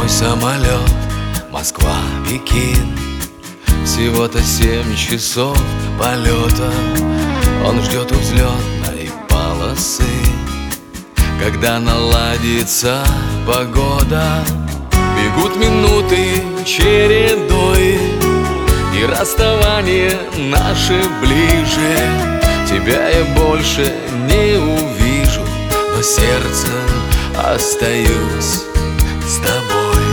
Мой самолет Москва-Пекин, всего-то 7 часов полета. Он ждет у взлетной полосы, когда наладится погода. Бегут минуты чередой, и расставание наше ближе. Тебя я больше не увижу, но сердцем остаюсь с тобой.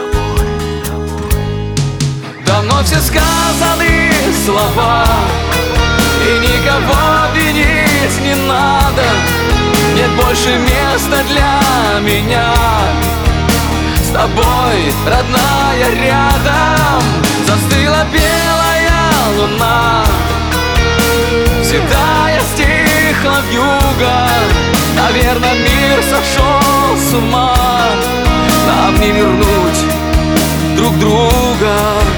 Давно все сказаны слова, и никого винить не надо. Нет больше места для меня. С тобой, родная, рядом застыла белая луна. Седая стихла вьюга, наверное, мир сошел с ума. Нам не вернуть друг друга.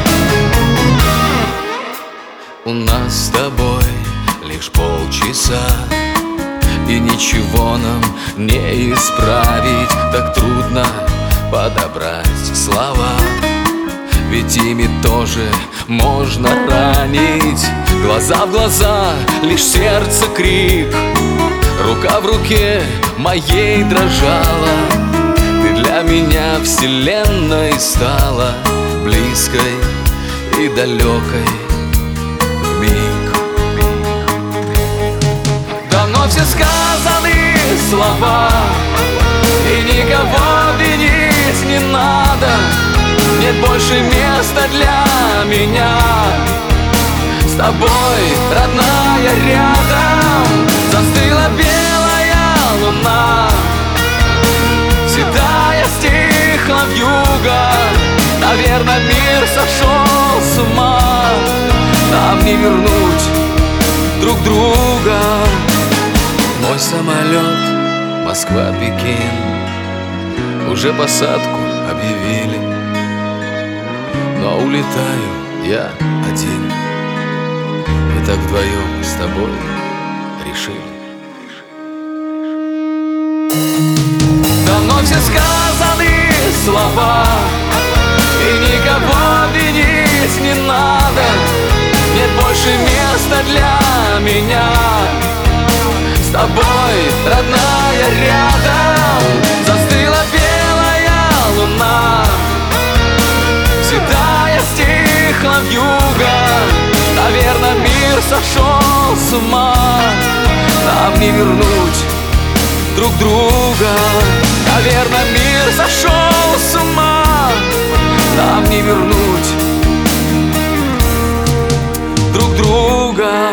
У нас с тобой лишь полчаса, и ничего нам не исправить. Так трудно подобрать слова, ведь ими тоже можно ранить. Глаза в глаза, лишь сердце крик. Рука в руке моей дрожала. Ты для меня вселенной стала, близкой и далекой вмиг. Давно все сказаны слова, и никого винить не надо. Нет больше места для меня. С тобой, родная, рядом застыла белая луна. Седая стихла вьюга, наверное, мир сошел с ума. Нам не вернуть друг друга. Мой самолет Москва-Пекин, уже посадку объявили, но улетаю я один. Мы так вдвоем с тобой решили. Давно все сказаны слова, и никого винить не надо. Нет больше места для меня. С тобой, родная, рядом застыла белая луна. Седая стихла вьюга, наверное, мир сошел с ума. Нам не вернуть друг друга. Наверное, мир сошел с ума. Нам не вернуть друг друга.